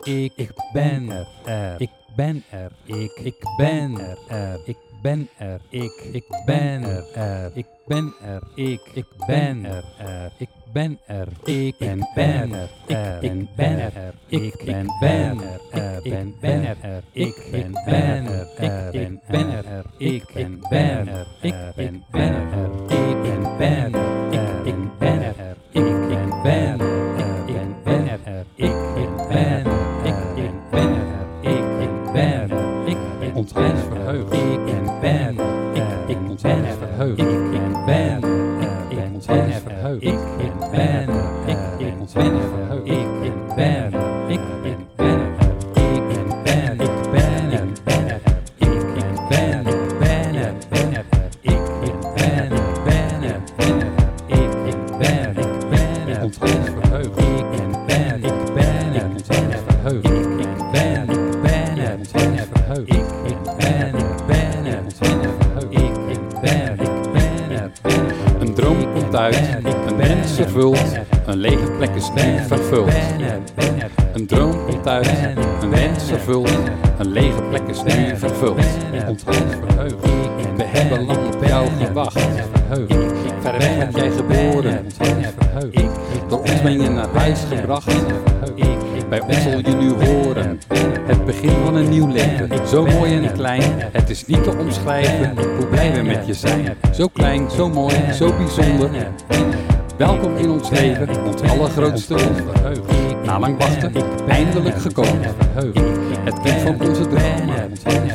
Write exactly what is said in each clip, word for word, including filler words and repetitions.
Ik, ik ben er, er. Ik ben er. Ik, ik ben er, er. Ik ben er. Ik, ik ben er, er. Ik ben er. Ik, ik ben er, er. Ik ben er. Ik ben er, er. Ik ben er. Ik ben er, er. Ik ben er. Ik ben er, er. Ik ben er. Ik ben er. Ik ben er. Ik ben er. Ik ben er. Ik ben er. Ik ben er. Ik ben er. Ik ben er. Ik ben er. Ik ben er. Ik Ons hart verheugt. Ik ben er. Ik Ons hart verheugt. Ik ben er. Ik Ons ben hart er. verheugt. Ik ben er. Ik Ons ben hart er. verheugt. Ik ben er. Ik ben er. Ik ben er. Ik ben er. Ben er. Ik ben er. Ben er. Ben er. Ik ben er. Ben er. Ben er. Ik ben er. Ik ben er. Ons hart verheugt. Ik ben er. Ik ben er. Ons hart verheugt. Ik ben er. Ben er. Ons hart verheugt. Ik ben er. Ben er. Ons hart verheugt. Ik ben er. Ik ben er. Een droom komt uit, een wens vervult, een lege plek is nu vervuld. Een droom komt uit, een wens vervult, een lege plek is nu vervuld. Ons hart verheugt. We hebben lang op jou gewacht. Ver weg werd jij geboren. Door ons ben je naar huis gebracht. Bij ons zul je nu horen. Het begin van een nieuw leven. Zo mooi en klein. Het is niet te omschrijven hoe blij we met je zijn. Zo klein, zo mooi, zo bijzonder. Welkom in ons leven, ons allergrootste wonder. Na lang wachten, eindelijk gekomen. Het kind van onze dromen.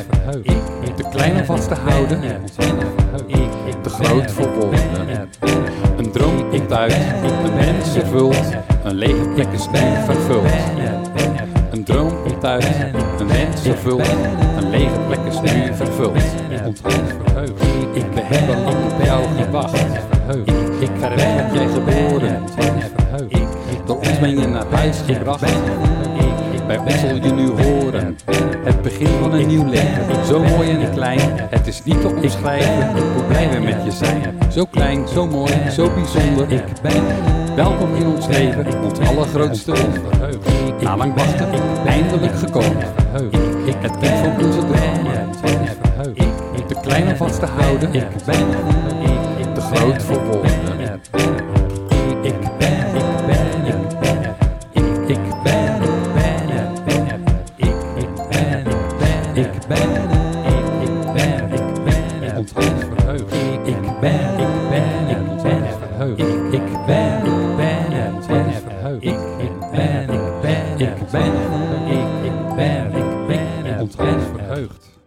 Te klein om vast te houden. Te groot voor woorden. Een droom komt uit, een wens vervult. Een lege plek is nu vervuld. Een droom komt uit, een wens vervult. Een lege plek is nu vervuld. Ons hart verheugt. We hebben lang op jou gewacht. Ver weg werd jij geboren. Door ons ben je naar huis gebracht. Bij ons zul je nu horen. Het begin van een nieuw leven. Zo mooi en klein. Het is niet te omschrijven hoe blij we met je zijn. Zo klein, zo mooi, zo bijzonder. Welkom in ons leven, ons allergrootste wonder. Na lang wachten, eindelijk gekomen. Het kind van onze dromen. Te klein om vast te houden. Te groot voor woorden. Ik ben, ik ben er, ben er. Ik, ik ben er, ben er, ben er. Ik, ik ben er, ben er. Ik ben er, ik, ik ben er, ik ben er. Ons hart verheugt. Ik ben, ik ben er, ben er. Ik, ik ben er, ben er, ben er. Ik, ik ben er, ben er, ben er. Ik, ik ben er, ik ben er. Ons hart verheugt.